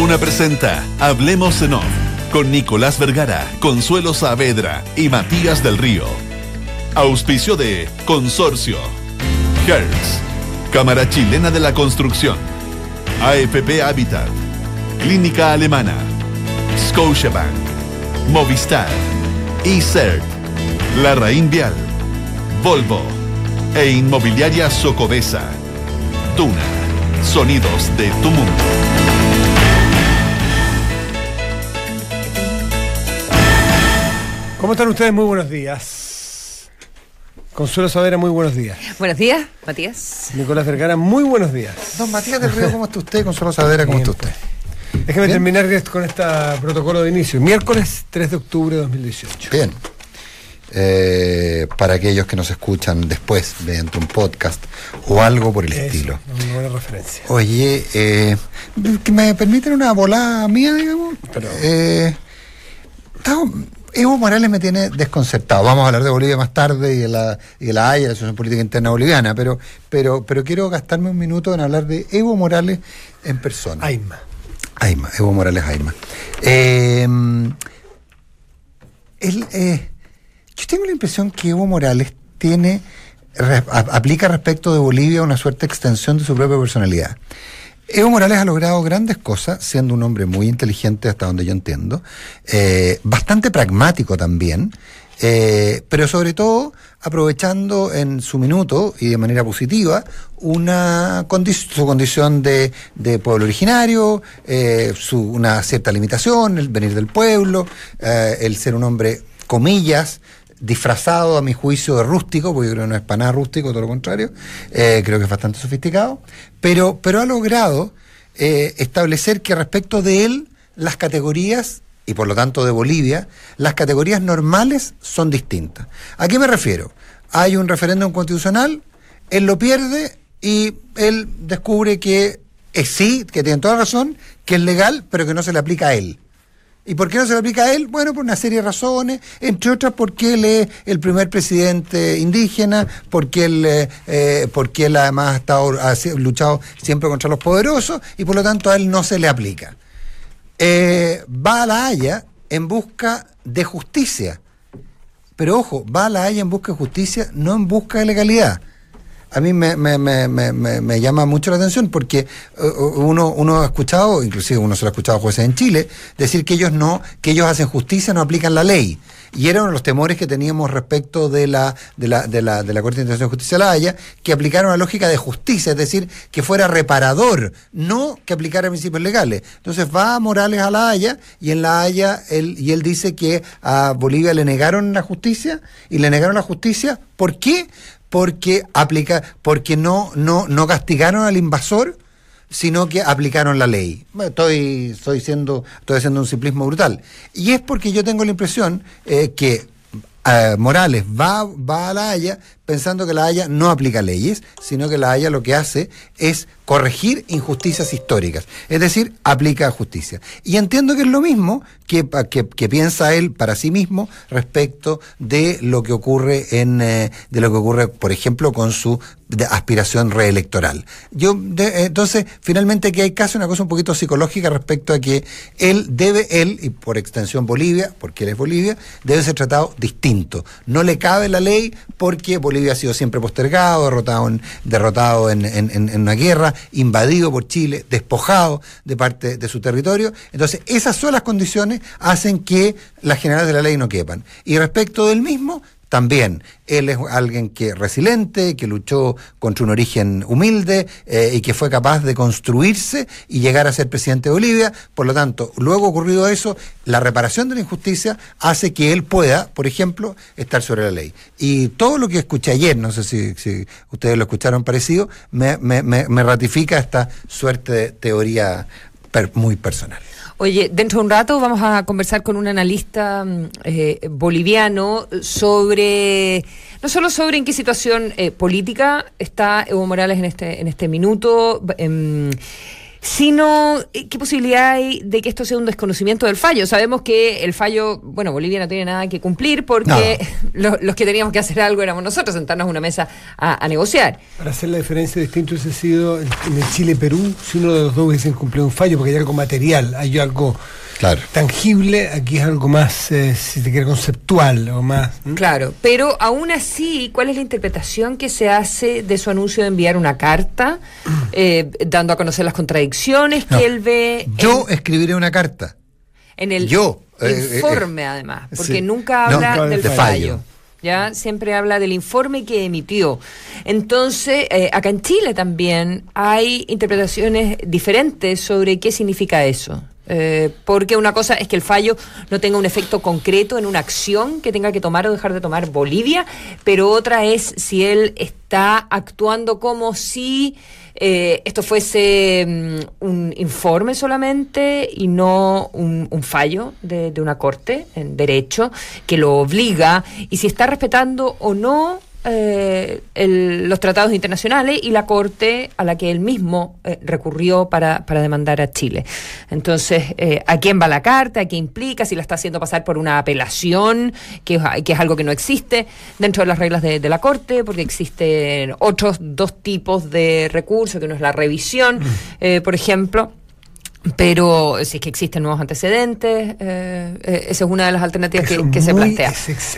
Duna presenta Hablemos en Off con Nicolás Vergara, Consuelo Saavedra y Matías del Río. Auspicio de Consorcio, Hertz, Cámara Chilena de la Construcción, AFP Habitat, Clínica Alemana, Scotiabank, Movistar, ICERT, Larraín Vial, Volvo e Inmobiliaria Socobesa. Duna, sonidos de tu mundo. ¿Cómo están ustedes? Muy buenos días. Consuelo Saavedra, muy buenos días. Buenos días, Matías. Nicolás Vergara, muy buenos días. Don Matías del Río, ¿cómo está usted? Consuelo Saavedra, ¿cómo está usted? Déjeme terminar con este protocolo de inicio. Miércoles 3 de octubre de 2018. Bien. Para aquellos que nos escuchan después mediante un podcast o algo por el estilo. Una buena referencia. Oye, que me permiten una volada mía, digamos. Pero... Evo Morales me tiene desconcertado. Vamos a hablar de Bolivia más tarde y de la Haya, la Asociación Política Interna Boliviana, pero quiero gastarme un minuto en hablar de Evo Morales en persona. Evo Morales Ayma. Yo tengo la impresión que Evo Morales aplica respecto de Bolivia una suerte de extensión de su propia personalidad. Evo Morales ha logrado grandes cosas, siendo un hombre muy inteligente hasta donde yo entiendo, bastante pragmático también, pero sobre todo aprovechando en su minuto y de manera positiva su condición de pueblo originario, una cierta limitación, el venir del pueblo, el ser un hombre, comillas, disfrazado a mi juicio de rústico, porque yo creo que no es para nada rústico, todo lo contrario, creo que es bastante sofisticado, pero ha logrado establecer que respecto de él las categorías, y por lo tanto de Bolivia, las categorías normales son distintas. ¿A qué me refiero? Hay un referéndum constitucional, él lo pierde y él descubre que sí, que tiene toda razón, que es legal, pero que no se le aplica a él. ¿Y por qué no se le aplica a él? Bueno, por una serie de razones, entre otras porque él es el primer presidente indígena, porque él además ha luchado siempre contra los poderosos y por lo tanto a él no se le aplica. Va a La Haya en busca de justicia, pero ojo, va a La Haya en busca de justicia, no en busca de legalidad. A mí me llama mucho la atención porque uno ha escuchado, inclusive uno se lo ha escuchado a jueces en Chile, decir que ellos hacen justicia, no aplican la ley. Y era uno de los temores que teníamos respecto de la Corte Internacional de Justicia de La Haya, que aplicara una lógica de justicia, es decir, que fuera reparador, no que aplicara principios legales. Entonces va Morales a La Haya y en La Haya él dice que a Bolivia le negaron la justicia, y le negaron la justicia, ¿por qué? Porque no castigaron al invasor, sino que aplicaron la ley. Estoy haciendo un simplismo brutal. Y es porque yo tengo la impresión que Morales va a La Haya pensando que La Haya no aplica leyes, sino que La Haya lo que hace es corregir injusticias históricas, es decir, aplica justicia. Y entiendo que es lo mismo que piensa él para sí mismo respecto de lo que ocurre por ejemplo, con su aspiración reelectoral. Entonces, finalmente, que hay casi una cosa un poquito psicológica respecto a que él, y por extensión Bolivia, porque él es Bolivia, debe ser tratado distinto. No le cabe la ley porque Bolivia ha sido siempre postergado, derrotado en una guerra, invadido por Chile, despojado de parte de su territorio. Entonces, esas solas condiciones hacen que las generales de la ley no quepan. Y respecto del mismo, también, él es alguien resiliente, que luchó contra un origen humilde y que fue capaz de construirse y llegar a ser presidente de Bolivia. Por lo tanto, luego ocurrido eso, la reparación de la injusticia hace que él pueda, por ejemplo, estar sobre la ley. Y todo lo que escuché ayer, no sé si ustedes lo escucharon parecido, me ratifica esta suerte de teoría muy personal. Oye, dentro de un rato vamos a conversar con un analista boliviano no solo sobre en qué situación política está Evo Morales en este minuto, sino qué posibilidad hay de que esto sea un desconocimiento del fallo. Sabemos que el fallo, bueno, Bolivia no tiene nada que cumplir porque los que teníamos que hacer algo éramos nosotros, sentarnos a una mesa a negociar. Para hacer la diferencia distinto hubiese sido en el Chile-Perú, si uno de los dos hubiese cumplido un fallo, porque hay algo material, hay algo tangible, aquí es algo más, si te quiere, conceptual o más. Claro, pero aún así, ¿cuál es la interpretación que se hace de su anuncio de enviar una carta, dando a conocer las contradicciones que él ve? Yo escribiré una carta. En el informe, además, porque nunca habla del fallo. Ya siempre habla del informe que emitió. Entonces, acá en Chile también hay interpretaciones diferentes sobre qué significa eso. Porque una cosa es que el fallo no tenga un efecto concreto en una acción que tenga que tomar o dejar de tomar Bolivia, pero otra es si él está actuando como si esto fuese un informe solamente y no un fallo de una corte en derecho que lo obliga, y si está respetando o no los tratados internacionales y la corte a la que él mismo recurrió para demandar a Chile. Entonces, ¿a quién va la carta? ¿Qué implica? Si la está haciendo pasar por una apelación, que es algo que no existe dentro de las reglas de la corte, porque existen otros dos tipos de recursos, que uno es la revisión, por ejemplo. Pero si es que existen nuevos antecedentes, esa es una de las alternativas que se plantea.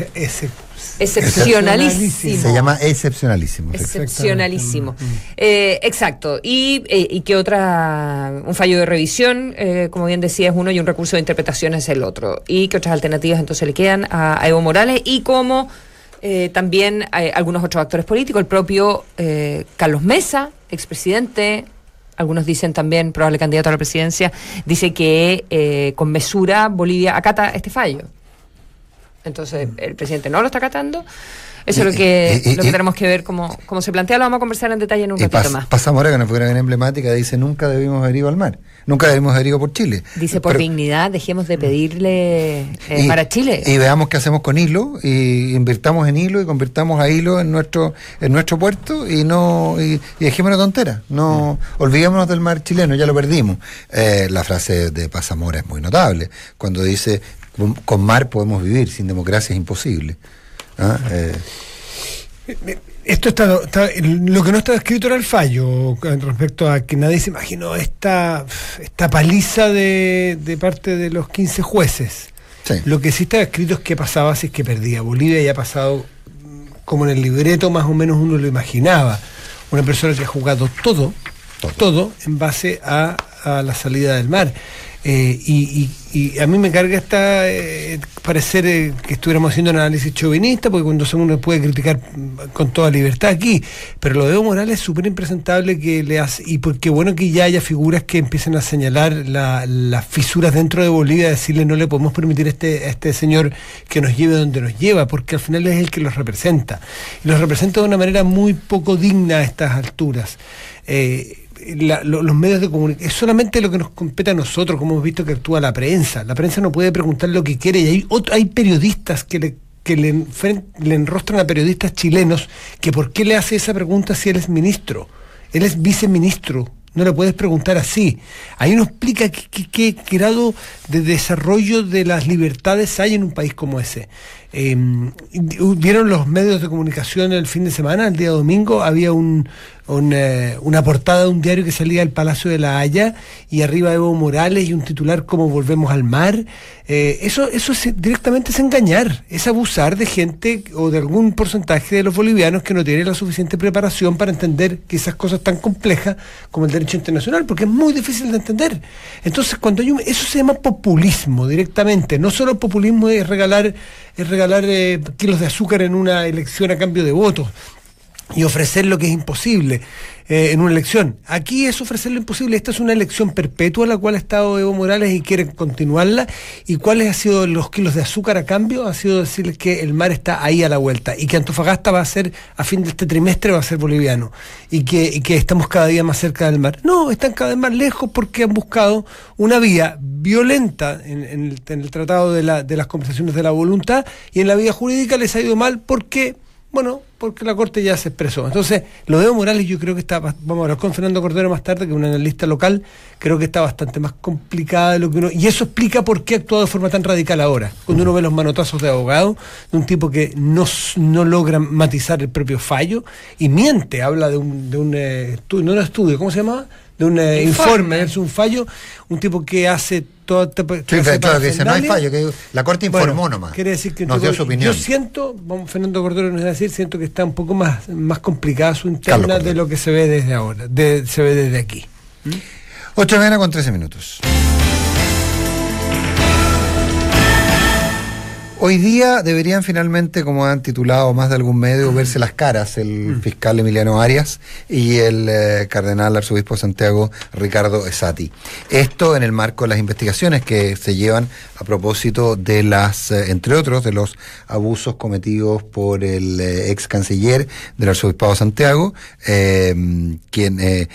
Excepcionalísimo. Se llama excepcionalísimo. Excepcionalísimo. Exacto. Y que un fallo de revisión, como bien decía, es uno, y un recurso de interpretación es el otro. Y que otras alternativas entonces le quedan a Evo Morales, y como también hay algunos otros actores políticos, el propio Carlos Mesa, expresidente. Algunos dicen también, probable candidato a la presidencia, dice que con mesura Bolivia acata este fallo. Entonces, el presidente no lo está acatando. Eso es lo que tenemos que ver cómo se plantea. Lo vamos a conversar en detalle en un ratito más. Zamora, con una figura bien emblemática, dice: nunca debimos haber ido al mar. Nunca debimos haber ido por Chile. Dice: por dignidad, dejemos de pedirle para Chile. Y veamos qué hacemos con Hilo, y invirtamos en Hilo, y convirtamos a Hilo en nuestro puerto, y dejémonos tonteras. No olvidémonos del mar chileno, ya lo perdimos. La frase de Paz Zamora es muy notable, cuando dice: con mar podemos vivir, sin democracia es imposible. Esto está lo que no está escrito era el fallo, respecto a que nadie se imaginó esta paliza de parte de los 15 jueces. Sí. Lo que sí está escrito es qué pasaba si es que perdía. Bolivia ya ha pasado, como en el libreto más o menos uno lo imaginaba, una persona que ha jugado todo en base a la salida del mar. Y a mí me carga parecer que estuviéramos haciendo un análisis chauvinista, porque cuando uno puede criticar con toda libertad aquí, pero lo de Evo Morales es súper impresentable que le hace, y porque bueno que ya haya figuras que empiecen a señalar las fisuras dentro de Bolivia, decirle: no le podemos permitir a este señor que nos lleve donde nos lleva, porque al final es el que los representa, y los representa de una manera muy poco digna a estas alturas. Los medios de comunicación es solamente lo que nos compete a nosotros, como hemos visto que actúa la prensa. La prensa no puede preguntar lo que quiere, y hay periodistas que le enrostran a periodistas chilenos que por qué le hace esa pregunta si él es ministro. Él es viceministro, no le puedes preguntar así. Ahí uno explica qué grado de desarrollo de las libertades hay en un país como ese. ¿Vieron los medios de comunicación el fin de semana? El día domingo había una portada de un diario que salía del Palacio de la Haya, y arriba Evo Morales y un titular como "Volvemos al mar". Eso directamente es engañar, es abusar de gente o de algún porcentaje de los bolivianos que no tienen la suficiente preparación para entender que esas cosas tan complejas como el derecho internacional, porque es muy difícil de entender. Entonces, cuando eso se llama populismo directamente. No solo populismo es regalar kilos de azúcar en una elección a cambio de votos y ofrecer lo que es imposible en una elección. Aquí es ofrecer lo imposible. Esta es una elección perpetua la cual ha estado Evo Morales y quiere continuarla. ¿Y cuáles han sido los kilos de azúcar a cambio? Ha sido decirles que el mar está ahí a la vuelta, y que Antofagasta va a ser, a fin de este trimestre, va a ser boliviano, y que estamos cada día más cerca del mar. No, están cada vez más lejos, porque han buscado una vía violenta en el tratado de las conversaciones de la voluntad, y en la vía jurídica les ha ido mal porque Bueno, porque la Corte ya se expresó. Entonces, lo de Evo Morales yo creo que vamos a hablar con Fernando Cordero más tarde, que es un analista local, creo que está bastante más complicada de lo que uno... Y eso explica por qué ha actuado de forma tan radical ahora. Cuando uno ve los manotazos de abogado, de un tipo que no logra matizar el propio fallo, y miente, habla de un estudio, no un estudio, ¿cómo se llama? De un informe, es un fallo, un tipo que hace todo... claro, que dice, no hay fallo, que la Corte informó nomás. Quiere decir que nos dio su opinión. Yo siento, Fernando Cordero nos va a decir, siento que está un poco más complicada su interna de lo que se ve desde ahora, se ve desde aquí. 8 de la mañana con 13 minutos. Hoy día deberían finalmente, como han titulado más de algún medio, verse las caras el fiscal Emiliano Arias y el cardenal arzobispo de Santiago Ricardo Esati. Esto en el marco de las investigaciones que se llevan a propósito de entre otros, de los abusos cometidos por el ex canciller del arzobispado de Santiago, que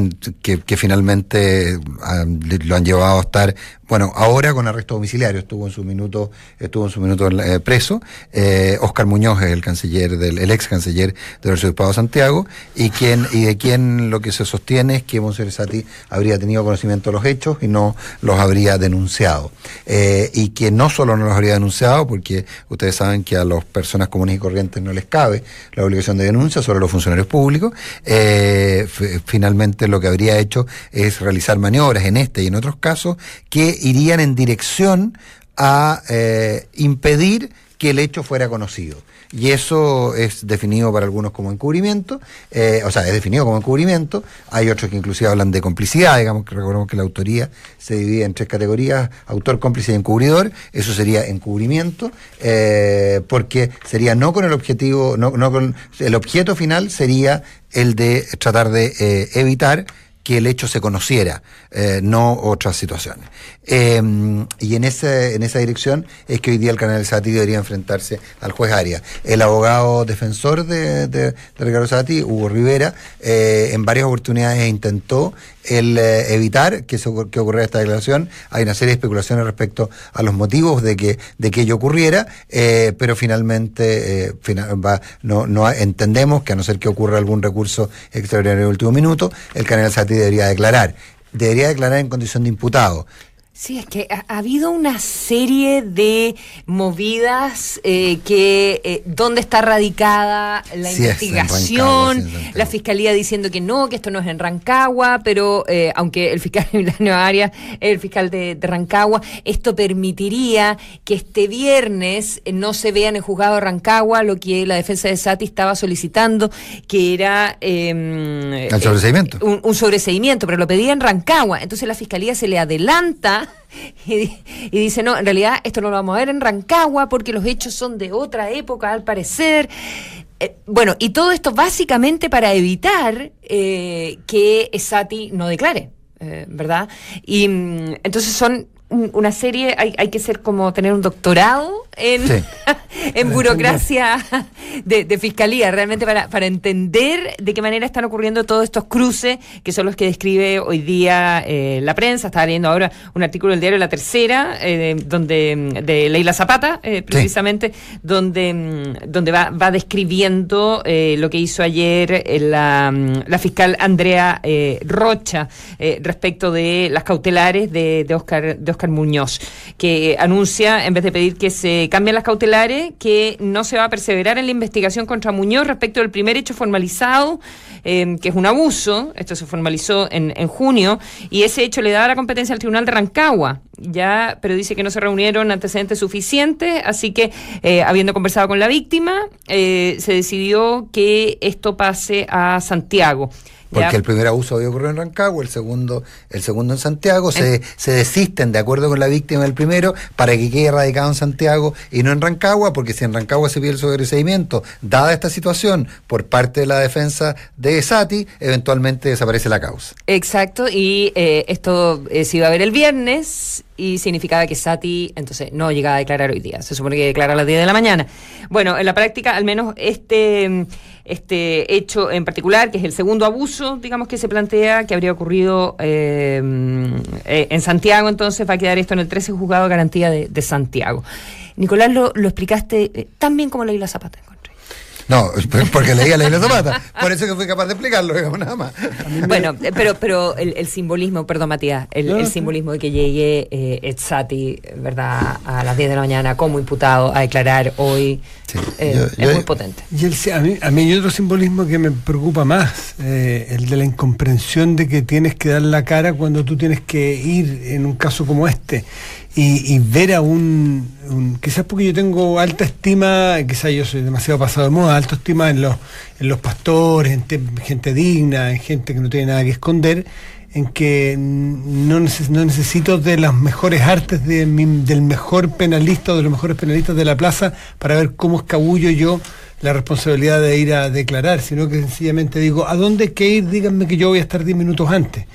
finalmente lo han llevado a estar, bueno, ahora con arresto domiciliario, estuvo en su minuto preso. Óscar Muñoz es el ex canciller del arzobispado de Santiago, y de quien lo que se sostiene es que Monseñor Esati habría tenido conocimiento de los hechos y no los habría denunciado. Y que no solo no los habría denunciado, porque ustedes saben que a las personas comunes y corrientes no les cabe la obligación de denuncia, solo a los funcionarios públicos. Finalmente lo que habría hecho es realizar maniobras en este y en otros casos que irían en dirección a impedir que el hecho fuera conocido. Y eso es definido para algunos como encubrimiento, es definido como encubrimiento. Hay otros que inclusive hablan de complicidad, digamos, que recordemos que la autoría se divide en 3 categorías: autor, cómplice y encubridor. Eso sería encubrimiento, porque sería no con el objetivo, no con el objeto final sería el de tratar de evitar que el hecho se conociera, no otras situaciones. Y en esa dirección es que hoy día el cardenal Esati debería enfrentarse al juez Arias. El abogado defensor de Ricardo Esati, Hugo Rivera, en varias oportunidades intentó evitar que ocurriera esta declaración. Hay una serie de especulaciones respecto a los motivos de que ello ocurriera, pero finalmente no entendemos que, a no ser que ocurra algún recurso extraordinario de último minuto, el cardenal Esati debería declarar en condición de imputado. Sí, es que ha habido una serie de movidas ¿dónde está radicada la investigación? La Fiscalía diciendo que no, que esto no es en Rancagua, pero aunque el fiscal Emiliano Arias es el fiscal de Rancagua, esto permitiría que este viernes no se vea en el juzgado de Rancagua lo que la defensa de Esati estaba solicitando, que era el sobreseimiento. Un sobreseimiento, pero lo pedía en Rancagua. Entonces la Fiscalía se le adelanta y dice, no, en realidad esto no lo vamos a ver en Rancagua porque los hechos son de otra época, al parecer. Bueno, y todo esto básicamente para evitar que Esati no declare, ¿verdad? Y entonces son una serie, hay que ser como tener un doctorado en burocracia de fiscalía, realmente para entender de qué manera están ocurriendo todos estos cruces, que son los que describe hoy día la prensa. Estaba leyendo ahora un artículo del diario La Tercera, de Leila Zapata, precisamente, donde va describiendo lo que hizo ayer la fiscal Andrea Rocha respecto de las cautelares de Óscar Muñoz, que anuncia, en vez de pedir que se cambien las cautelares, que no se va a perseverar en la investigación contra Muñoz respecto del primer hecho formalizado, que es un abuso. Esto se formalizó en junio, y ese hecho le daba la competencia al Tribunal de Rancagua, ya, pero dice que no se reunieron antecedentes suficientes, así que habiendo conversado con la víctima, se decidió que esto pase a Santiago. Porque el primer abuso había ocurrido en Rancagua, el segundo en Santiago, se desisten de acuerdo con la víctima del primero para que quede radicado en Santiago y no en Rancagua, porque si en Rancagua se pide el sobreseimiento, dada esta situación por parte de la defensa de Esati, eventualmente desaparece la causa. Exacto, y esto se iba a ver el viernes, y significaba que Esati entonces no llegaba a declarar hoy día. Se supone que declara a las 10 de la mañana. Bueno, en la práctica, al menos este hecho en particular, que es el segundo abuso, digamos, que se plantea, que habría ocurrido en Santiago, entonces va a quedar esto en el 13 Juzgado de Garantía de Santiago. Nicolás, lo explicaste tan bien como Leila Zapata, encontré. No, porque leía la Isla Zapata. Por eso que fui capaz de explicarlo, digamos, nada más. Bueno, pero el simbolismo, perdón Matías, el simbolismo de que llegue Ezzati, ¿verdad?, a las 10 de la mañana como imputado a declarar hoy, sí, es muy potente. Y a mí hay otro simbolismo que me preocupa más, el de la incomprensión de que tienes que dar la cara cuando tú tienes que ir en un caso como este. Y ver a quizás porque yo tengo alta estima, quizás yo soy demasiado pasado de moda, alta estima en los pastores, en gente digna, en gente que no tiene nada que esconder, en que no necesito de las mejores artes del mejor penalista o de los mejores penalistas de la plaza para ver cómo escabullo yo la responsabilidad de ir a declarar, sino que sencillamente digo, ¿a dónde hay que ir? Díganme que yo voy a estar 10 minutos antes.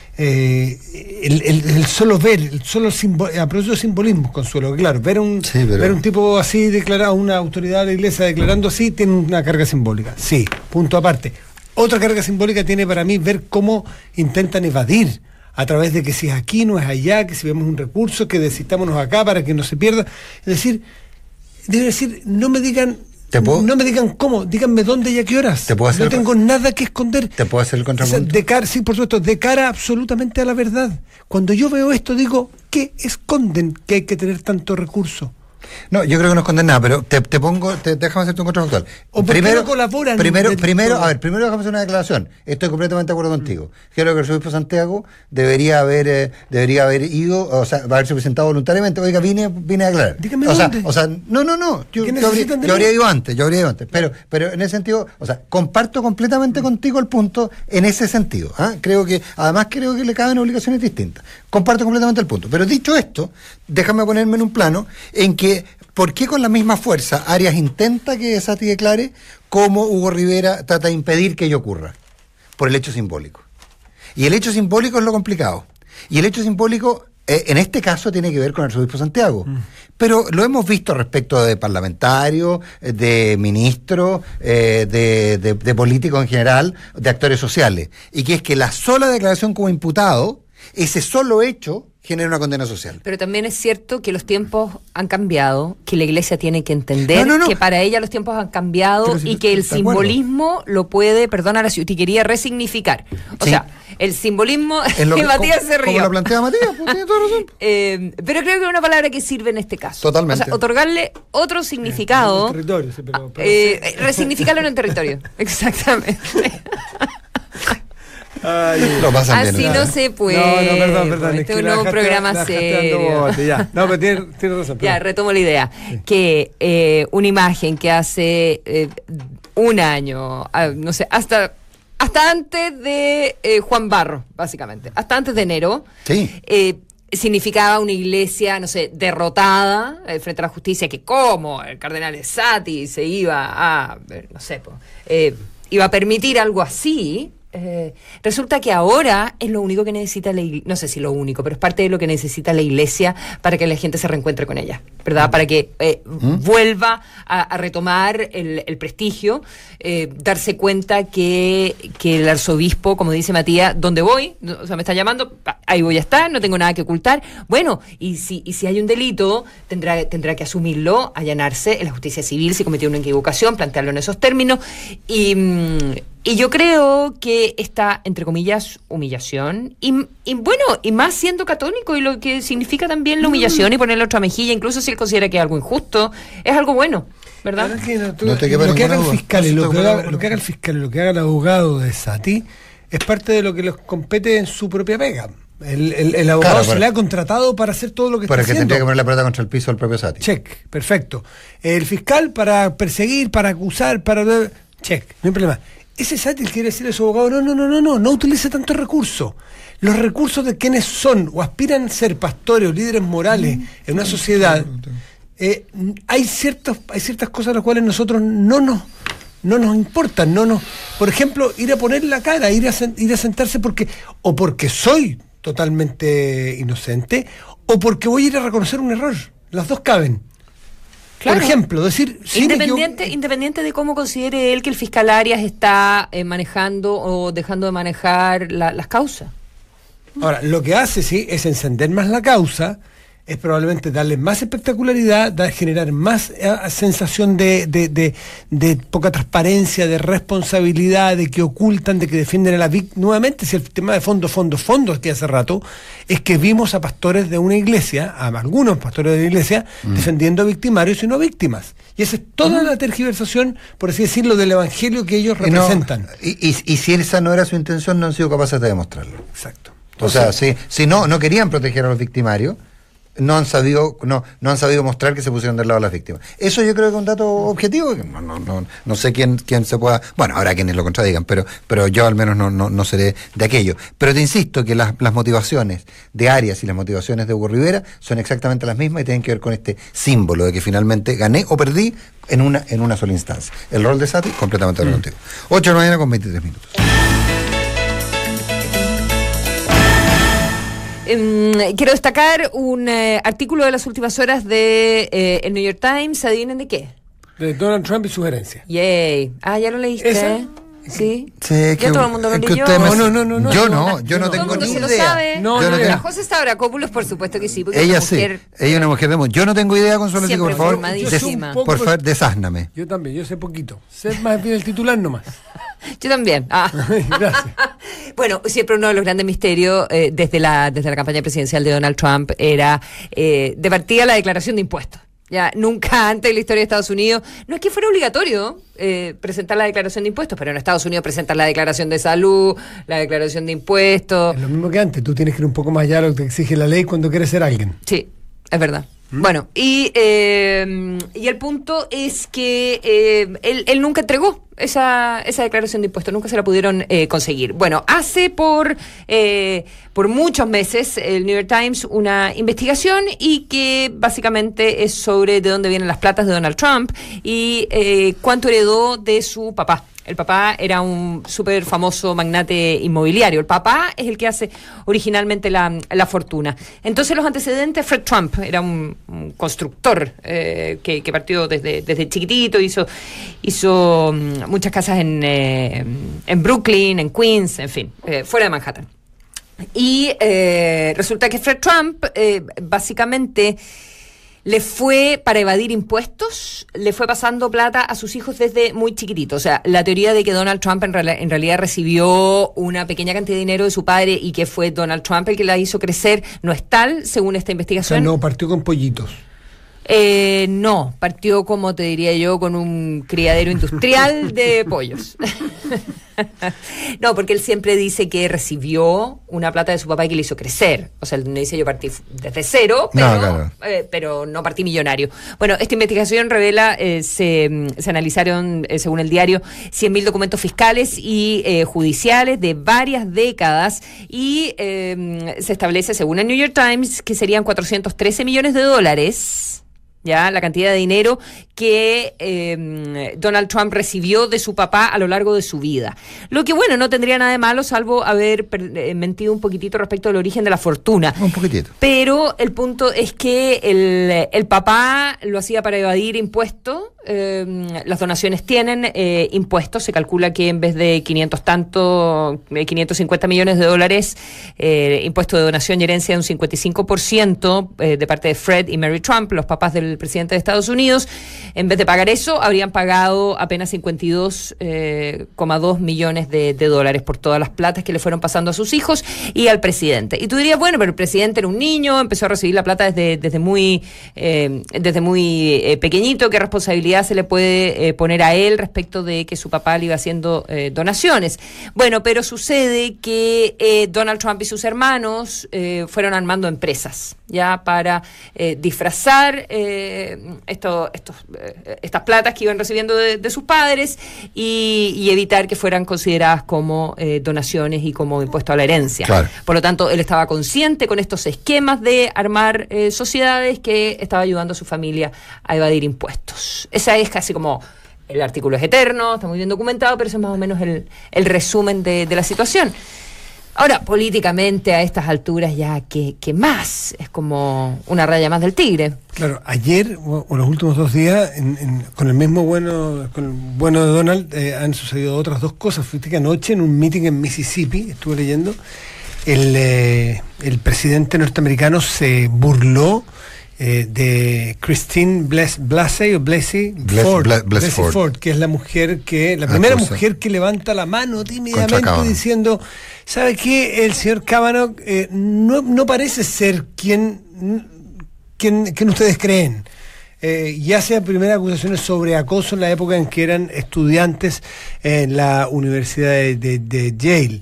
El solo ver, aprovecho el simbolismo, Consuelo, claro, ver un tipo así declarado, una autoridad de la iglesia declarando así, tiene una carga simbólica, sí, punto aparte. Otra carga simbólica tiene para mí ver cómo intentan evadir, a través de que si es aquí, no es allá, que si vemos un recurso, que desistámonos acá para que no se pierda. Es decir, debe decir, no me digan cómo, díganme dónde y a qué horas. No tengo nada que esconder. ¿Te puedo hacer el contrapunto? Sí, por supuesto, de cara absolutamente a la verdad. Cuando yo veo esto digo, ¿qué esconden que hay que tener tanto recurso? No, yo creo que no esconden nada, pero déjame hacerte un contrafactual. O primero colaboran. Primero déjame hacer una declaración. Estoy completamente de acuerdo contigo. Creo que el obispo Santiago debería haber ido, o sea, haberse presentado voluntariamente. Oiga, vine a declarar. Dígame dónde. No. Yo habría ido antes. Pero en ese sentido, o sea, comparto completamente contigo el punto en ese sentido. Creo que le caben obligaciones distintas. Comparto completamente el punto. Pero dicho esto, déjame ponerme en un plano en que ¿por qué con la misma fuerza Arias intenta que Ezzati declare como Hugo Rivera trata de impedir que ello ocurra? Por el hecho simbólico. Y el hecho simbólico es lo complicado. Y el hecho simbólico, en este caso, tiene que ver con el arzobispo Santiago. Pero lo hemos visto respecto de parlamentarios, de ministros, de políticos en general, de actores sociales. Y que es que la sola declaración como imputado, ese solo hecho, genera una condena social. Pero también es cierto que los tiempos han cambiado, que la iglesia tiene que entender que para ella los tiempos han cambiado y que el simbolismo lo puede, perdona la ciutiquería, resignificar. O sea, el simbolismo que Matías se ríe. Como lo plantea Matías, pues tiene toda razón. Pero creo que es una palabra que sirve en este caso. Totalmente. O sea, otorgarle otro significado. En el territorio, sí, pero resignificarlo en el territorio. Exactamente. Lo pasan así bien, no se puede. No, perdón. Este es un nuevo programa serio. Ya. No, pero tiene razón. Ya, retomo la idea. Sí. Que una imagen que hace un año, no sé, hasta antes de Juan Barro, básicamente, hasta antes de enero, sí. Significaba una iglesia, no sé, derrotada frente a la justicia, que como el cardenal Ezzati se iba a, no sé, iba a permitir algo así. Resulta que ahora es lo único que necesita la iglesia, no sé si lo único, pero es parte de lo que necesita la iglesia para que la gente se reencuentre con ella, ¿verdad? Para que vuelva a retomar el prestigio, darse cuenta que el arzobispo, como dice Matías, ¿dónde voy? O sea, me está llamando, ahí voy a estar, no tengo nada que ocultar. Bueno, y si hay un delito, tendrá que asumirlo, allanarse en la justicia civil si cometió una equivocación, plantearlo en esos términos. Y yo creo que esta, entre comillas, humillación, y bueno, y más siendo católico, y lo que significa también la humillación y ponerle otra mejilla, incluso si él considera que es algo injusto, es algo bueno, ¿verdad? Lo que haga el fiscal y lo que haga el abogado de Ezzati es parte de lo que les compete en su propia pega. El abogado se le ha contratado para hacer todo lo que está haciendo. Para que tendría que poner la pelota contra el piso del propio Ezzati. Check, perfecto. El fiscal para perseguir, para acusar, check, no hay problema. Ese Ezzati quiere decirle a su abogado, no utilice tanto recurso. Los recursos de quienes son o aspiran a ser pastores o líderes morales en una sociedad, hay ciertas cosas a las cuales nosotros no nos importan, por ejemplo, ir a poner la cara, ir a sentarse porque soy totalmente inocente o porque voy a ir a reconocer un error. Las dos caben. Claro. Por ejemplo, decir... Independiente de cómo considere él que el fiscal Arias está manejando o dejando de manejar las causas. Ahora, lo que hace, sí, es encender más la causa, es probablemente darle más espectacularidad, generar más sensación de poca transparencia, de responsabilidad, de que ocultan, de que defienden a la víctima. Nuevamente, si el tema de fondo que hace rato, es que vimos a pastores de una iglesia, a algunos pastores de la iglesia, defendiendo a victimarios y no a víctimas. Y esa es toda la tergiversación, por así decirlo, del evangelio que ellos representan. Y si esa no era su intención, no han sido capaces de demostrarlo. Exacto. Entonces, si no querían proteger a los victimarios, no han sabido mostrar que se pusieron del lado de las víctimas. Eso yo creo que es un dato objetivo. No sé quién se pueda. Bueno, habrá quienes lo contradigan, pero yo al menos no seré de aquello. Pero te insisto que las motivaciones de Arias y las motivaciones de Hugo Rivera son exactamente las mismas y tienen que ver con este símbolo de que finalmente gané o perdí en una sola instancia. El rol de Sati, completamente contigo. 8 de la mañana con 23 minutos. Quiero destacar un artículo de las últimas horas de el New York Times. ¿Adivinen de qué? De Donald Trump y su gerencia. Yay. ¿Ya lo leíste? ¿Esa? Sí. Ya todo el mundo lo leyó. Yo no tengo ni idea. La José Stavrakopoulos, por supuesto que sí. Ella sí. Ella es una mujer de mundo. Yo no tengo idea, Consuelo, así que por favor, desázname. Yo también, yo sé poquito. Sé más bien el titular nomás. Yo también. Gracias. Bueno, siempre uno de los grandes misterios desde la campaña presidencial de Donald Trump era de partida la declaración de impuestos. Ya nunca antes en la historia de Estados Unidos, no es que fuera obligatorio presentar la declaración de impuestos, pero en Estados Unidos presentan la declaración de salud, la declaración de impuestos. Es lo mismo que antes, tú tienes que ir un poco más allá de lo que te exige la ley cuando quieres ser alguien. Sí, es verdad. Bueno, y el punto es que él nunca entregó esa declaración de impuestos, nunca se la pudieron conseguir. Bueno, hace por muchos meses el New York Times una investigación y que básicamente es sobre de dónde vienen las platas de Donald Trump y cuánto heredó de su papá. El papá era un súper famoso magnate inmobiliario. El papá es el que hace originalmente la fortuna. Entonces los antecedentes, Fred Trump era un constructor que partió desde chiquitito, hizo muchas casas en Brooklyn, en Queens, en fin, fuera de Manhattan. Y resulta que Fred Trump básicamente le fue, para evadir impuestos, le fue pasando plata a sus hijos desde muy chiquitito. O sea, la teoría de que Donald Trump en realidad recibió una pequeña cantidad de dinero de su padre y que fue Donald Trump el que la hizo crecer no es tal, según esta investigación. O sea, no partió con pollitos. No, partió, como te diría yo, con un criadero industrial de pollos. No, porque él siempre dice que recibió una plata de su papá y que le hizo crecer. O sea, él me dice, yo partí desde cero, pero no partí millonario. Bueno, esta investigación revela, se analizaron, según el diario, 100.000 documentos fiscales y judiciales de varias décadas y se establece, según el New York Times, que serían $413 millones, ya la cantidad de dinero que Donald Trump recibió de su papá a lo largo de su vida. Lo que, bueno, no tendría nada de malo, salvo haber mentido un poquitito respecto al origen de la fortuna. Un poquitito. Pero el punto es que el papá lo hacía para evadir impuestos. Las donaciones tienen impuestos. Se calcula que en vez de 550 millones de dólares, impuesto de donación y herencia de un 55% de parte de Fred y Mary Trump, los papás del presidente de Estados Unidos. En vez de pagar eso, habrían pagado apenas 52,2 millones de dólares por todas las platas que le fueron pasando a sus hijos y al presidente. Y tú dirías, bueno, pero el presidente era un niño, empezó a recibir la plata desde muy pequeñito. ¿Qué responsabilidad se le puede poner a él respecto de que su papá le iba haciendo donaciones? Bueno, pero sucede que Donald Trump y sus hermanos fueron armando empresas ya para disfrazar estas platas que iban recibiendo de sus padres y evitar que fueran consideradas como donaciones y como impuesto a la herencia. Claro. Por lo tanto, él estaba consciente con estos esquemas de armar sociedades que estaba ayudando a su familia a evadir impuestos. Esa es casi como... El artículo es eterno, está muy bien documentado, pero eso es más o menos el resumen de la situación. Ahora, políticamente, a estas alturas ya, ¿qué más? Es como una raya más del tigre. Claro, ayer, o los últimos 2 días, con el bueno de Donald, han sucedido otras 2 cosas. Fíjate que anoche, en un meeting en Mississippi, estuve leyendo, el presidente norteamericano se burló de Christine Blasey Ford, que es la primera mujer que levanta la mano tímidamente diciendo, ¿sabe qué? El señor Kavanaugh no parece ser quien ustedes creen. Y hace primeras acusaciones sobre acoso en la época en que eran estudiantes en la Universidad de Yale.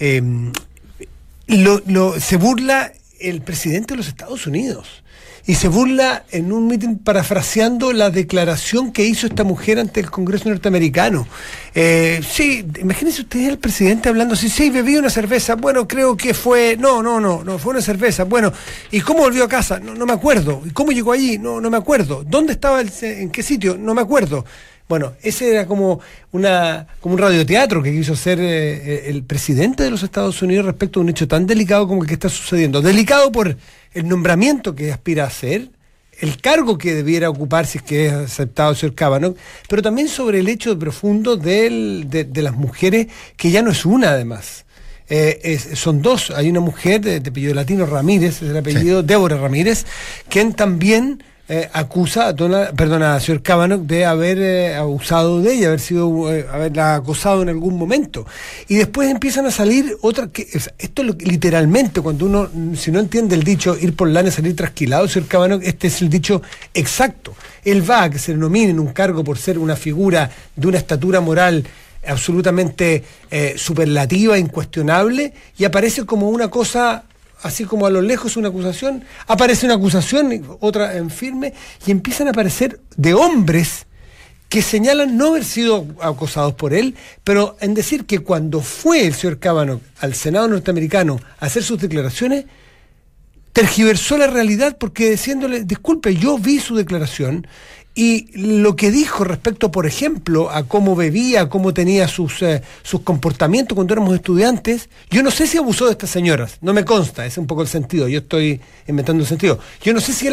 Se burla el presidente de los Estados Unidos. Y se burla en un mitin parafraseando la declaración que hizo esta mujer ante el Congreso norteamericano. Sí, imagínense ustedes al presidente hablando así, sí, bebí una cerveza, bueno, creo que fue, no, fue una cerveza, bueno, ¿y cómo volvió a casa? No me acuerdo. ¿Y cómo llegó allí? No me acuerdo. ¿Dónde estaba? ¿En qué sitio? No me acuerdo. Bueno, ese era como un radioteatro que quiso hacer el presidente de los Estados Unidos respecto a un hecho tan delicado como el que está sucediendo. Delicado por el nombramiento que aspira a hacer, el cargo que debiera ocupar si es que es aceptado el señor Kavanaugh, pero también sobre el hecho profundo de las mujeres, que ya no es una además. Son dos. Hay una mujer de apellido latino, Ramírez, es el apellido, sí. Débora Ramírez, quien también acusa a señor Kavanaugh de haber abusado de ella, haberla acosado en algún momento. Y después empiezan a salir otras esto literalmente, cuando uno, si no entiende el dicho, ir por lana y salir trasquilado, señor Kavanaugh, este es el dicho exacto. Él va a que se le nomine en un cargo por ser una figura de una estatura moral absolutamente superlativa, incuestionable, y aparece como una cosa, así como a lo lejos una acusación, aparece una acusación, otra en firme, y empiezan a aparecer de hombres que señalan no haber sido acosados por él, pero en decir que cuando fue el señor Kavanaugh al Senado norteamericano a hacer sus declaraciones, tergiversó la realidad porque diciéndole, disculpe, yo vi su declaración y lo que dijo respecto, por ejemplo, a cómo bebía, cómo tenía sus comportamientos cuando éramos estudiantes, yo no sé si abusó de estas señoras, no me consta, ese es un poco el sentido, yo estoy inventando el sentido. Yo no sé si él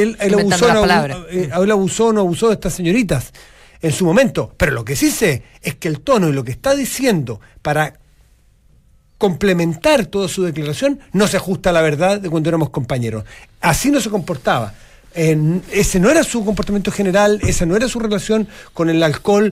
abusó o no abusó de estas señoritas en su momento, pero lo que sí sé es que el tono y lo que está diciendo para complementar toda su declaración no se ajusta a la verdad de cuando éramos compañeros. Así no se comportaba. Ese no era su comportamiento general, esa no era su relación con el alcohol.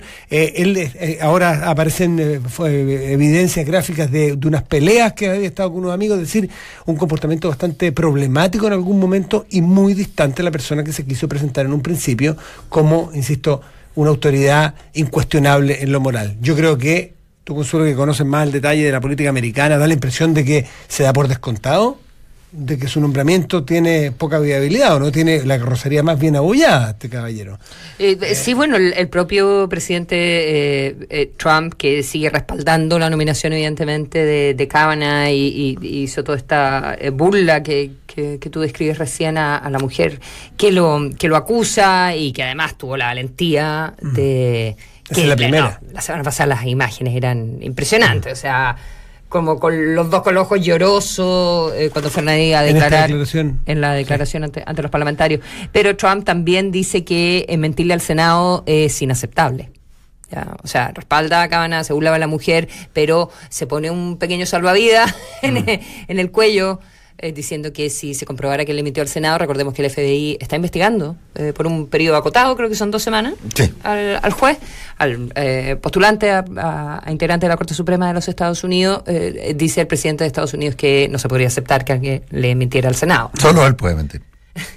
Ahora aparecen evidencias gráficas de unas peleas que había estado con unos amigos, es decir, un comportamiento bastante problemático en algún momento y muy distante a la persona que se quiso presentar en un principio como, insisto, una autoridad incuestionable en lo moral. Yo creo que tú, Consuelo, que conoces más el detalle de la política americana, da la impresión de que se da por descontado, de que su nombramiento tiene poca viabilidad o no tiene la carrocería más bien abollada, este caballero. Sí, bueno, el propio presidente Trump, que sigue respaldando la nominación evidentemente de Kavanaugh y hizo toda esta burla que tú describes recién a la mujer que lo acusa y que además tuvo la valentía de... Esa es la primera. La semana pasada las imágenes eran impresionantes, o sea, como con los ojos llorosos cuando fue a declarar en la declaración ante los parlamentarios. Pero Trump también dice que mentirle al Senado es inaceptable. ¿Ya? O sea, respalda a Kavanaugh, se burlaba a la mujer, pero se pone un pequeño salvavidas en el cuello, diciendo que si se comprobara que le mintió al Senado, recordemos que el FBI está investigando por un periodo acotado, creo que son 2 semanas, sí, al juez, al postulante a integrante de la Corte Suprema de los Estados Unidos. Dice el presidente de Estados Unidos que no se podría aceptar que alguien le mintiera al Senado. Solo él puede mentir.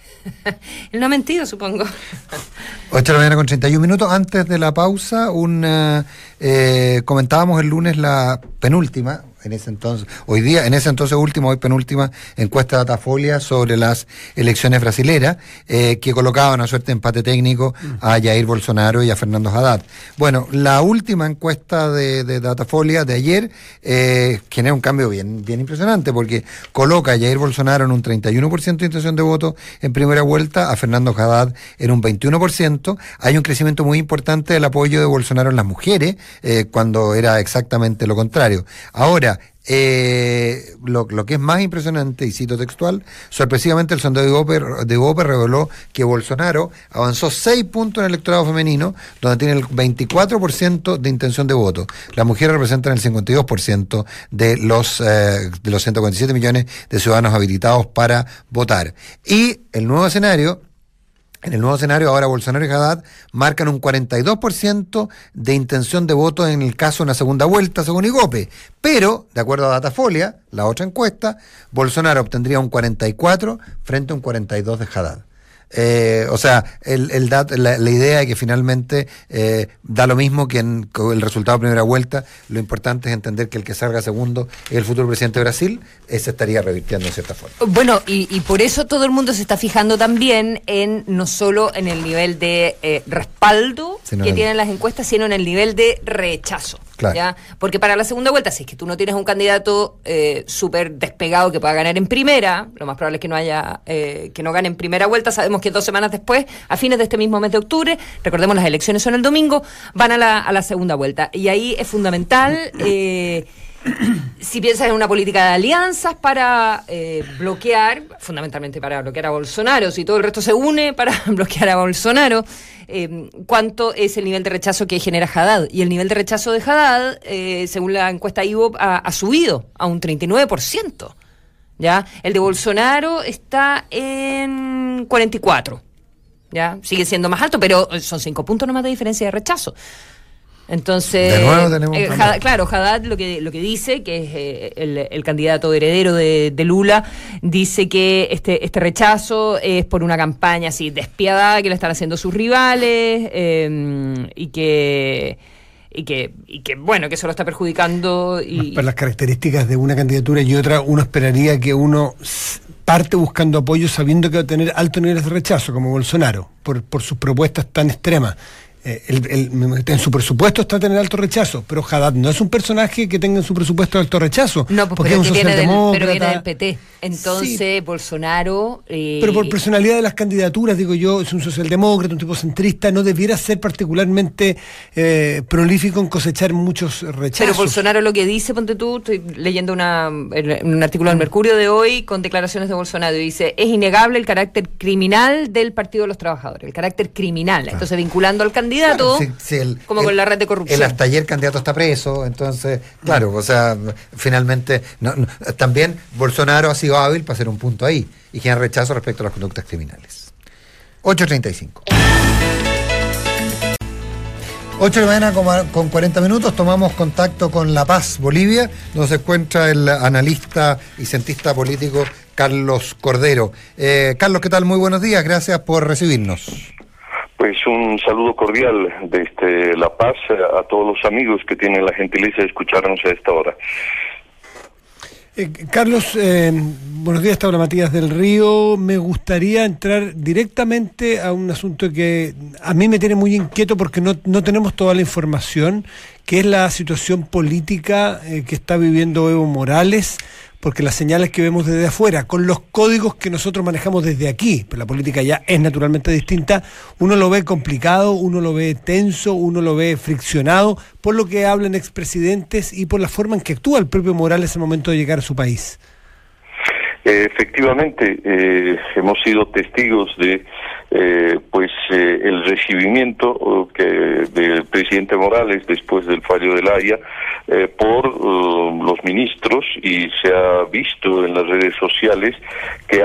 Él no ha mentido, supongo. 8:31. Antes de la pausa, comentábamos el lunes la penúltima, en ese entonces última, hoy penúltima encuesta de Datafolia sobre las elecciones brasileras, que colocaba una suerte de empate técnico a Jair Bolsonaro y a Fernando Haddad. Bueno, la última encuesta de Datafolia de ayer genera un cambio bien impresionante, porque coloca a Jair Bolsonaro en un 31% de intención de voto en primera vuelta, a Fernando Haddad en un 21%. Hay un crecimiento muy importante del apoyo de Bolsonaro en las mujeres, cuando era exactamente lo contrario. Ahora, Lo que es más impresionante, y cito textual, sorpresivamente el sondeo de Ibope reveló que Bolsonaro avanzó 6 puntos en el electorado femenino, donde tiene el 24% de intención de voto. Las mujeres representan el 52% de los 147 millones de ciudadanos habilitados para votar. Y en el nuevo escenario, ahora Bolsonaro y Haddad marcan un 42% de intención de voto en el caso de una segunda vuelta, según Ibope. Pero, de acuerdo a Datafolia, la otra encuesta, Bolsonaro obtendría un 44 frente a un 42 de Haddad. La idea de que finalmente da lo mismo que en el resultado de primera vuelta, lo importante es entender que el que salga segundo es el futuro presidente de Brasil, se estaría revirtiendo de cierta forma. Bueno, y por eso todo el mundo se está fijando también no solo en el nivel de respaldo que tienen las encuestas, sino en el nivel de rechazo. Claro. ¿Ya? Porque para la segunda vuelta, si es que tú no tienes un candidato súper despegado que pueda ganar en primera, lo más probable es que no gane en primera vuelta. Sabemos que 2 semanas después, a fines de este mismo mes de octubre, recordemos las elecciones son el domingo, van a la segunda vuelta. Y ahí es fundamental, si piensas en una política de alianzas para fundamentalmente para bloquear a Bolsonaro, si todo el resto se une para bloquear a Bolsonaro, cuánto es el nivel de rechazo que genera Haddad. Y el nivel de rechazo de Haddad, según la encuesta Ibope, ha subido a un 39%. ¿Ya? El de Bolsonaro está en 44%. ¿Ya? Sigue siendo más alto, pero son 5 puntos nomás de diferencia de rechazo. Entonces, de nuevo tenemos Haddad lo que dice, que es el candidato heredero de Lula, dice que este rechazo es por una campaña así despiadada que le están haciendo sus rivales, y que bueno, que eso lo está perjudicando. Y por las características de una candidatura y otra, uno esperaría que uno parte buscando apoyo sabiendo que va a tener altos niveles de rechazo, como Bolsonaro, por sus propuestas tan extremas. En su presupuesto está tener alto rechazo, pero Haddad no es un personaje que tenga en su presupuesto alto rechazo, no, porque es un socialdemócrata. Pero viene del PT. Entonces, sí. Bolsonaro... Pero por personalidad de las candidaturas, digo yo, es un socialdemócrata, un tipo centrista, no debiera ser particularmente prolífico en cosechar muchos rechazos. Pero Bolsonaro lo que dice, ponte tú, estoy leyendo un artículo del Mercurio de hoy con declaraciones de Bolsonaro, y dice, es innegable el carácter criminal del Partido de los Trabajadores, el carácter criminal. Claro. Entonces, vinculando al candidato, como con la red de corrupción. El hasta ayer candidato está preso, entonces, claro, o sea, finalmente, también Bolsonaro ha sido hábil para hacer un punto ahí y genera rechazo respecto a las conductas criminales. 8:35. 8 de la mañana con 40 minutos, tomamos contacto con La Paz, Bolivia, donde se encuentra el analista y cientista político Carlos Cordero. Carlos, ¿qué tal? Muy buenos días, gracias por recibirnos. Pues un saludo cordial desde La Paz a todos los amigos que tienen la gentileza de escucharnos a esta hora. Carlos, buenos días, habla Matías del Río. Me gustaría entrar directamente a un asunto que a mí me tiene muy inquieto porque no tenemos toda la información, que es la situación política que está viviendo Evo Morales, porque las señales que vemos desde afuera, con los códigos que nosotros manejamos desde aquí, pero la política ya es naturalmente distinta, uno lo ve complicado, uno lo ve tenso, uno lo ve friccionado, por lo que hablan expresidentes y por la forma en que actúa el propio Morales en el momento de llegar a su país. Efectivamente, hemos sido testigos de el recibimiento del presidente Morales después del fallo de La Haya por los ministros, y se ha visto en las redes sociales que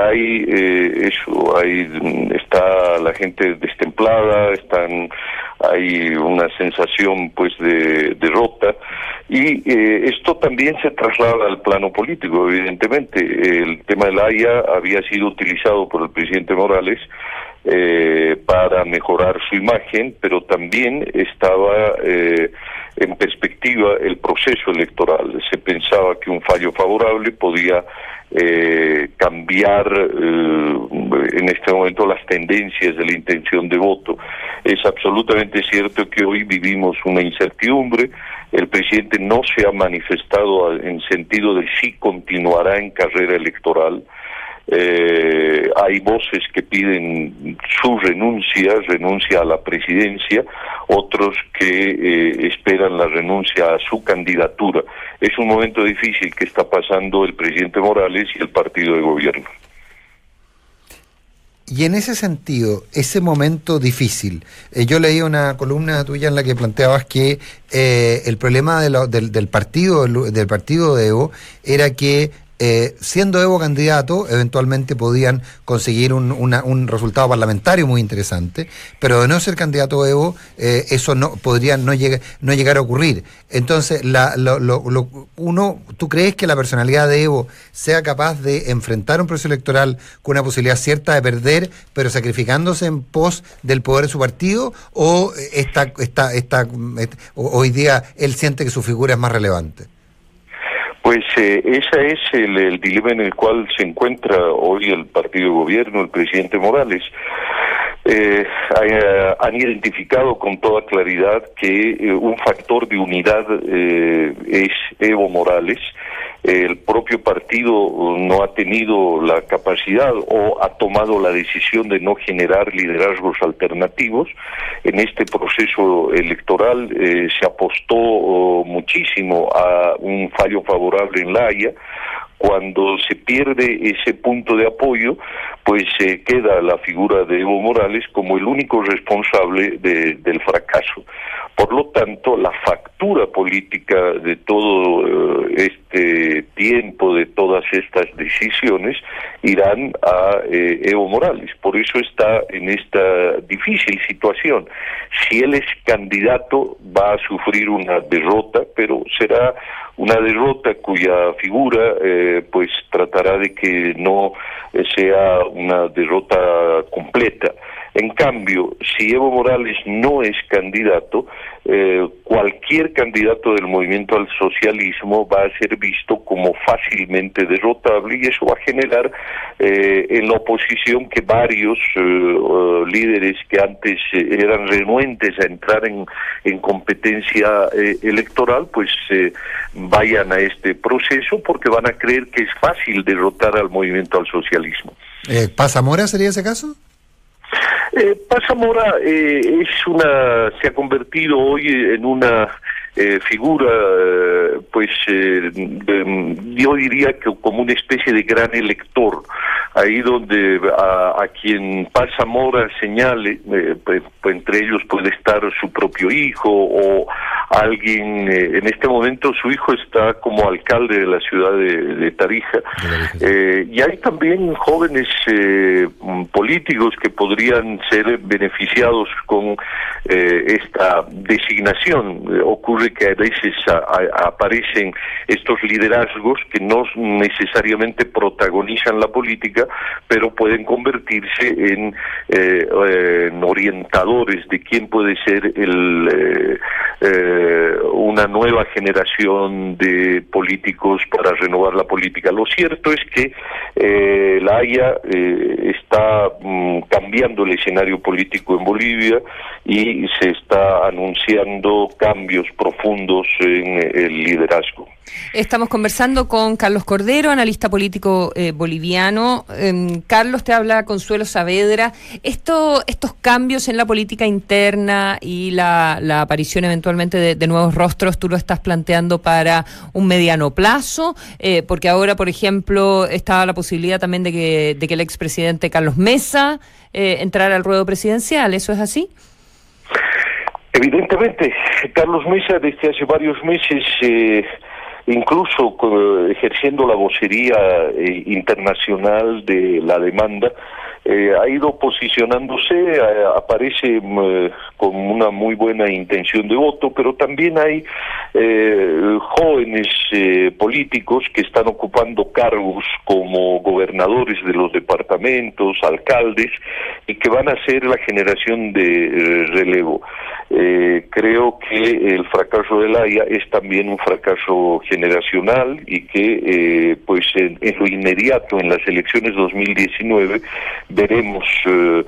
está la gente destemplada, hay una sensación pues de derrota, y esto también se traslada al plano político. Evidentemente el tema de La Haya había sido utilizado por el presidente Morales para mejorar su imagen, pero también estaba en perspectiva el proceso electoral. Se pensaba que un fallo favorable podía cambiar en este momento las tendencias de la intención de voto. Es absolutamente cierto que hoy vivimos una incertidumbre. El presidente no se ha manifestado en sentido de si continuará en carrera electoral. Hay voces que piden su renuncia a la presidencia, otros que esperan la renuncia a su candidatura. Es un momento difícil que está pasando el presidente Morales y el partido de gobierno. Y en ese sentido, ese momento difícil, yo leí una columna tuya en la que planteabas que el problema del partido de Evo era que siendo Evo candidato, eventualmente podían conseguir un resultado parlamentario muy interesante, pero de no ser candidato Evo, eso podría no llegar a ocurrir. Entonces, ¿tú crees que la personalidad de Evo sea capaz de enfrentar un proceso electoral con una posibilidad cierta de perder, pero sacrificándose en pos del poder de su partido, o hoy día él siente que su figura es más relevante? Pues ese es el dilema en el cual se encuentra hoy el partido de gobierno, el presidente Morales. Han identificado con toda claridad que un factor de unidad es Evo Morales. El propio partido no ha tenido la capacidad o ha tomado la decisión de no generar liderazgos alternativos. En este proceso electoral se apostó muchísimo a un fallo favorable en La Haya. Cuando se pierde ese punto de apoyo, pues queda la figura de Evo Morales como el único responsable del fracaso. Por lo tanto, la factura política de todo este tiempo, de todas estas decisiones, irán a Evo Morales. Por eso está en esta difícil situación. Si él es candidato, va a sufrir una derrota, pero será una derrota cuya figura pues tratará de que no sea una derrota completa. En cambio, si Evo Morales no es candidato, cualquier candidato del movimiento al socialismo va a ser visto como fácilmente derrotable, y eso va a generar en la oposición que varios líderes que antes eran renuentes a entrar en competencia electoral, pues vayan a este proceso porque van a creer que es fácil derrotar al movimiento al socialismo. ¿Paz Zamora sería ese caso? Paz Zamora se ha convertido hoy en una figura, pues yo diría que como una especie de gran elector, ahí donde a quien Paz Zamora señale, pues entre ellos puede estar su propio hijo o alguien. En este momento su hijo está como alcalde de la ciudad de Tarija, y hay también jóvenes políticos que podrían ser beneficiados con esta designación. Ocurre que a veces aparecen estos liderazgos que no necesariamente protagonizan la política, pero pueden convertirse en orientadores de quién puede ser una nueva generación de políticos para renovar la política. Lo cierto es que La Haya está cambiando el escenario político en Bolivia y se está anunciando cambios profundos en el liderazgo. Estamos conversando con Carlos Cordero, analista político boliviano. Carlos, te habla Consuelo Saavedra. Estos cambios en la política interna y la aparición eventualmente de nuevos rostros, ¿tú lo estás planteando para un mediano plazo? Porque ahora, por ejemplo, está la posibilidad también de que el expresidente Carlos Mesa entrara al ruedo presidencial. ¿Eso es así? Evidentemente, Carlos Mesa desde hace varios meses, incluso ejerciendo la vocería internacional de la demanda, ha ido posicionándose, aparece con una muy buena intención de voto, pero también hay jóvenes políticos que están ocupando cargos como gobernadores de los departamentos, alcaldes, y que van a ser la generación de relevo. Creo que el fracaso de La Haya es también un fracaso generacional y que pues en lo inmediato, en las elecciones 2019, veremos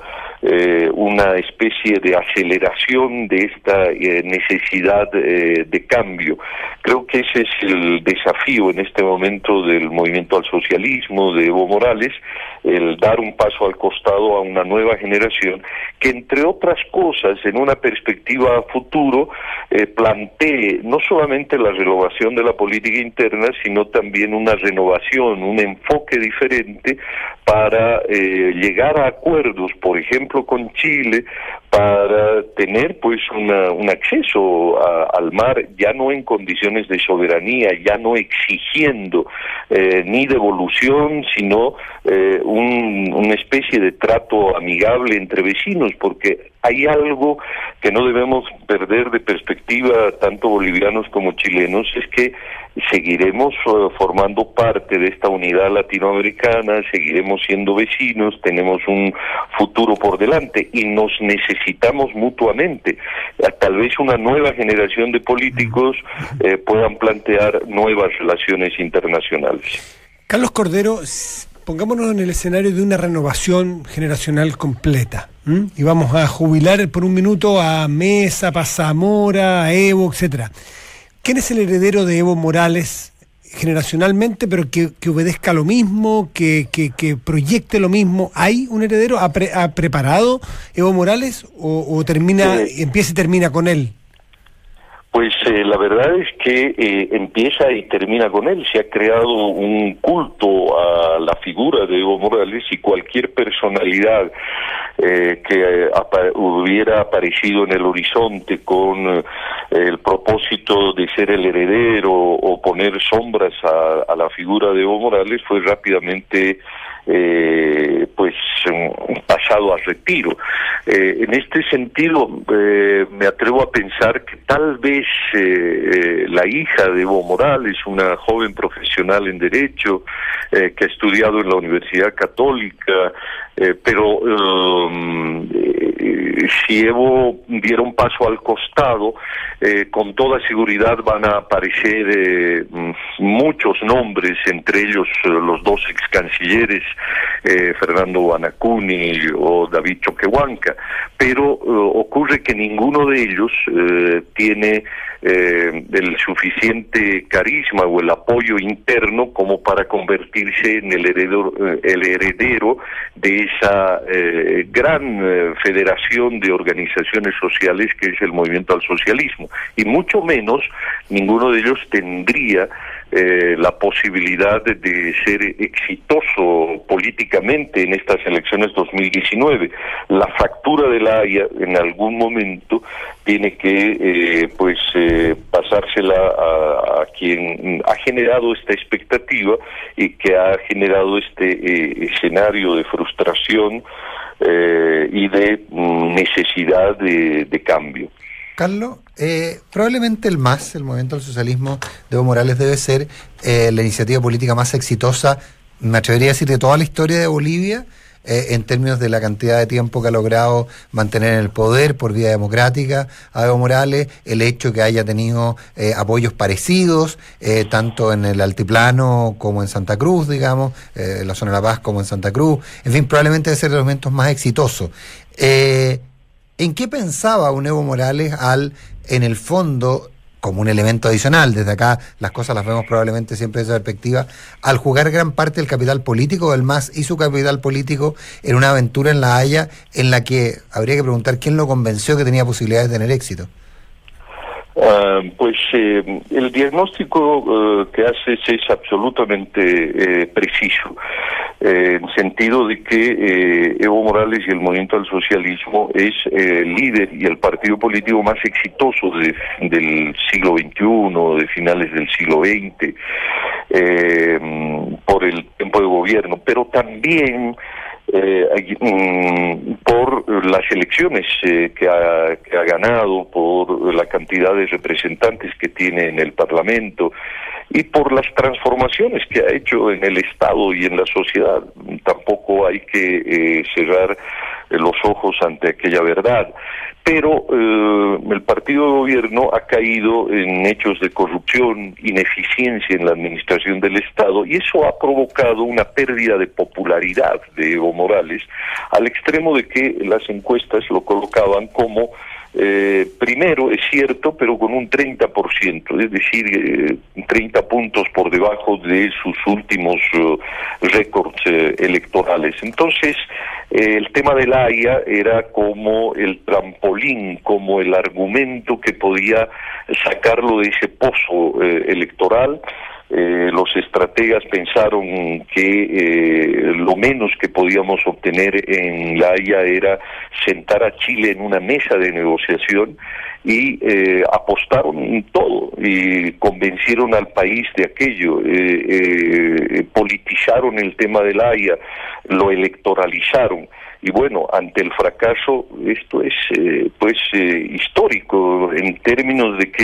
una especie de aceleración de esta necesidad de cambio. Creo que ese es el desafío en este momento del movimiento al socialismo de Evo Morales, el dar un paso al costado a una nueva generación que, entre otras cosas, en una perspectiva a futuro, plantee no solamente la renovación de la política interna, sino también una renovación, un enfoque diferente para llegar a acuerdos, por ejemplo con Chile, para tener pues un acceso al mar ya no en condiciones de soberanía, ya no exigiendo ni devolución, sino una especie de trato amigable entre vecinos, porque hay algo que no debemos perder de perspectiva tanto bolivianos como chilenos, es que seguiremos formando parte de esta unidad latinoamericana, seguiremos siendo vecinos, tenemos un futuro por delante y nos necesitamos mutuamente. Tal vez una nueva generación de políticos puedan plantear nuevas relaciones internacionales. Carlos Cordero, pongámonos en el escenario de una renovación generacional completa, y vamos a jubilar por un minuto a Mesa, Pazamora, a Evo, etcétera. ¿Quién es el heredero de Evo Morales generacionalmente, pero que obedezca lo mismo, que proyecte lo mismo? ¿Hay un heredero? ¿Ha preparado Evo Morales o empieza y termina con él? Pues la verdad es que empieza y termina con él. Se ha creado un culto a la figura de Evo Morales, y cualquier personalidad que hubiera aparecido en el horizonte con el propósito de ser el heredero o poner sombras a la figura de Evo Morales fue rápidamente pasado a retiro. En este sentido, me atrevo a pensar que tal vez la hija de Evo Morales, una joven profesional en Derecho, que ha estudiado en la Universidad Católica, pero si Evo diera un paso al costado, con toda seguridad van a aparecer muchos nombres, entre ellos los dos ex cancilleres, Fernando Banacuni o David Choquehuanca, pero ocurre que ninguno de ellos tiene el suficiente carisma o el apoyo interno como para convertirse en el heredero de esa gran federación de organizaciones sociales que es el movimiento al socialismo, y mucho menos ninguno de ellos tendría la posibilidad de ser exitoso políticamente en estas elecciones 2019. La factura de la Haya en algún momento tiene que pasársela a quien ha generado esta expectativa y que ha generado este escenario de frustración y de necesidad de cambio. Carlos, probablemente el movimiento al socialismo de Evo Morales debe ser la iniciativa política más exitosa, me atrevería a decir, de toda la historia de Bolivia, en términos de la cantidad de tiempo que ha logrado mantener en el poder por vía democrática a Evo Morales, el hecho que haya tenido apoyos parecidos, tanto en el Altiplano como en Santa Cruz, digamos, en la zona de La Paz como en Santa Cruz, en fin, probablemente debe ser de los momentos más exitosos. ¿En qué pensaba un Evo Morales en el fondo, como un elemento adicional, desde acá las cosas las vemos probablemente siempre desde esa perspectiva, al jugar gran parte del capital político del MAS y su capital político en una aventura en La Haya en la que habría que preguntar quién lo convenció que tenía posibilidades de tener éxito? El diagnóstico que haces es absolutamente preciso, en sentido de que Evo Morales y el movimiento al socialismo es el líder y el partido político más exitoso del siglo XXI, de finales del siglo XX, por el tiempo de gobierno, pero también por las elecciones que ha ganado, por la cantidad de representantes que tiene en el Parlamento y por las transformaciones que ha hecho en el Estado y en la sociedad. Tampoco hay que cerrar los ojos ante aquella verdad. Pero el partido de gobierno ha caído en hechos de corrupción, ineficiencia en la administración del Estado, y eso ha provocado una pérdida de popularidad de Evo Morales, al extremo de que las encuestas lo colocaban como primero, es cierto, pero con un 30%, es decir, 30 puntos por debajo de sus últimos récords electorales. Entonces, el tema de la Haya era como el trampolín, como el argumento que podía sacarlo de ese pozo electoral. Los estrategas pensaron que lo menos que podíamos obtener en La Haya era sentar a Chile en una mesa de negociación y apostaron todo y convencieron al país de aquello, politizaron el tema de La Haya, lo electoralizaron. Y bueno, ante el fracaso, esto es histórico en términos de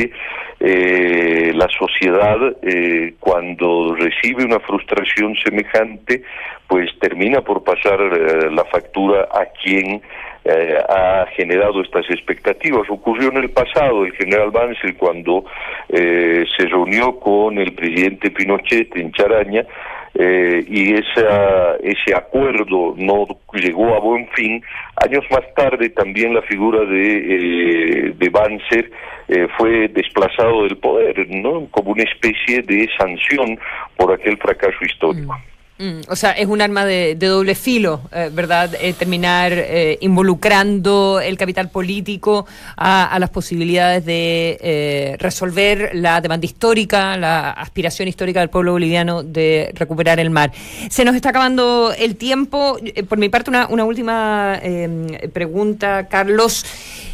que la sociedad, cuando recibe una frustración semejante, pues termina por pasar la factura a quien ha generado estas expectativas. Ocurrió en el pasado. El general Banzer, cuando se reunió con el presidente Pinochet en Charaña, y ese acuerdo no llegó a buen fin, años más tarde también la figura de Banzer fue desplazado del poder, ¿no? Como una especie de sanción por aquel fracaso histórico. O sea, es un arma de doble filo, ¿verdad? Terminar involucrando el capital político a las posibilidades de resolver la demanda histórica, la aspiración histórica del pueblo boliviano de recuperar el mar. Se nos está acabando el tiempo. Por mi parte, una última pregunta, Carlos.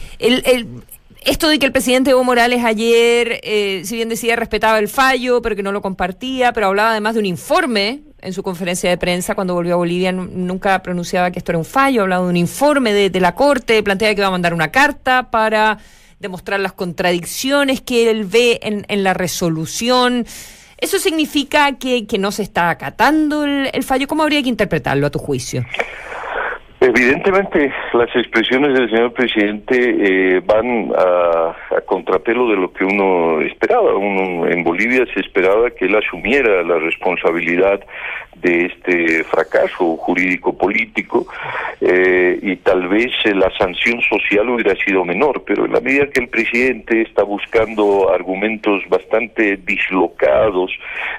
Esto de que el presidente Evo Morales ayer, si bien decía respetaba el fallo, pero que no lo compartía, pero hablaba además de un informe en su conferencia de prensa cuando volvió a Bolivia, nunca pronunciaba que esto era un fallo, hablaba de un informe de la Corte, planteaba que iba a mandar una carta para demostrar las contradicciones que él ve en la resolución. ¿Eso significa que no se está acatando el fallo? ¿Cómo habría que interpretarlo a tu juicio? Evidentemente, las expresiones del señor presidente van a contrapelo de lo que uno esperaba. En Bolivia se esperaba que él asumiera la responsabilidad de este fracaso jurídico-político y tal vez la sanción social hubiera sido menor, pero en la medida que el presidente está buscando argumentos bastante dislocados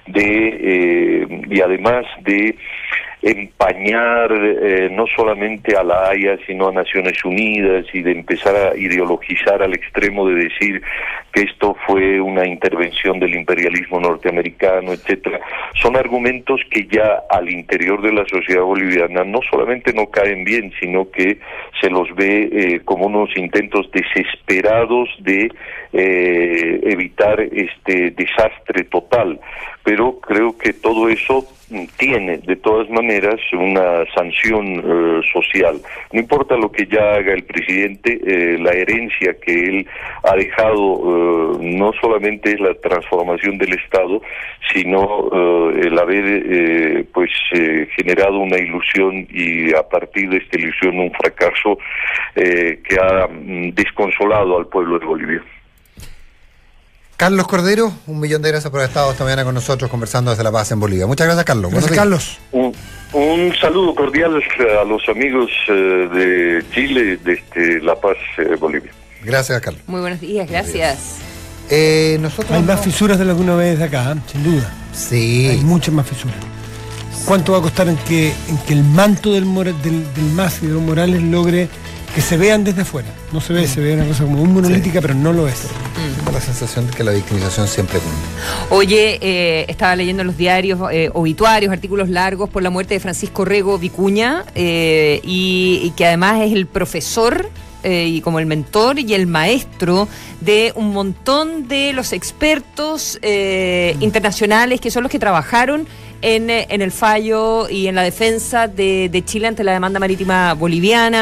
y además de empañar no solamente a la Haya sino a Naciones Unidas y de empezar a ideologizar al extremo de decir que esto fue una intervención del imperialismo norteamericano, etcétera, son argumentos que ya al interior de la sociedad boliviana no solamente no caen bien, sino que se los ve como unos intentos desesperados de evitar este desastre total. Pero creo que todo eso tiene de todas maneras una sanción social. No importa lo que ya haga el presidente, la herencia que él ha dejado no solamente es la transformación del Estado, sino el haber generado una ilusión y a partir de esta ilusión un fracaso que ha desconsolado al pueblo de Bolivia. Carlos Cordero, 1.000.000 de gracias por haber estado esta mañana con nosotros conversando desde La Paz en Bolivia. Muchas gracias, Carlos. Gracias, Carlos. Un saludo cordial a los amigos de Chile, desde La Paz, Bolivia. Gracias, Carlos. Muy buenos días, gracias. Nosotros hay más fisuras de lo que uno ve desde acá, sin duda. Sí. Hay muchas más fisuras. ¿Cuánto va a costar en que el manto del MAS y de Evo Morales logre que se vean desde afuera? No se ve, se ve una cosa como muy monolítica, pero no lo es. Tengo la sensación de que la victimización siempre cunde. Oye, estaba leyendo en los diarios obituarios, artículos largos por la muerte de Francisco Rego Vicuña, y que además es el profesor y como el mentor y el maestro de un montón de los expertos internacionales que son los que trabajaron en el fallo y en la defensa de Chile ante la demanda marítima boliviana.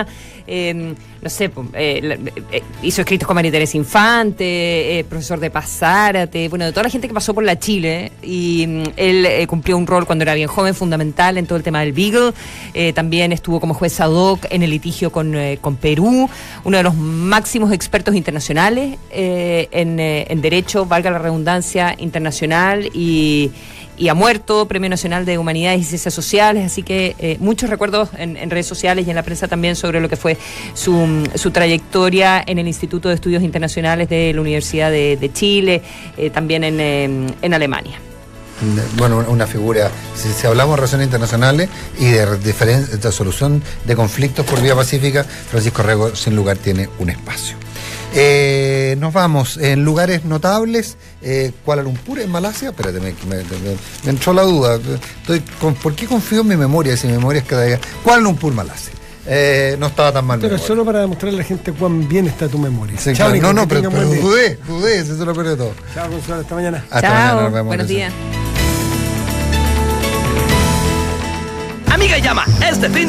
no sé, hizo escritos con María Teresa Infante, profesor de Paz Zárate, bueno, de toda la gente que pasó por la Chile, y él cumplió un rol cuando era bien joven fundamental en todo el tema del Beagle. También estuvo como juez ad hoc en el litigio con Perú, uno de los máximos expertos internacionales en derecho, valga la redundancia, internacional, y ha muerto, Premio Nacional de Humanidades y Ciencias Sociales, así que muchos recuerdos en redes sociales y en la prensa también sobre lo que fue su trayectoria en el Instituto de Estudios Internacionales de la Universidad de Chile, también en Alemania. Bueno, una figura, si hablamos de relaciones internacionales y de solución de conflictos por vía pacífica, Francisco Rego sin lugar tiene un espacio. Nos vamos en lugares notables. Kuala Lumpur en Malasia. Espérate, me entró la duda. ¿Por qué confío en mi memoria? Si mi memoria es cada día. Kuala Lumpur, Malasia. No estaba tan mal. Pero solo para demostrarle a la gente cuán bien está tu memoria. Sí, chao, claro. No, pero dudé, eso es lo peor de todo. Chao, Consuelo, hasta mañana. Hasta mañana, nos vemos. Buenos días. Amiga llama, este fin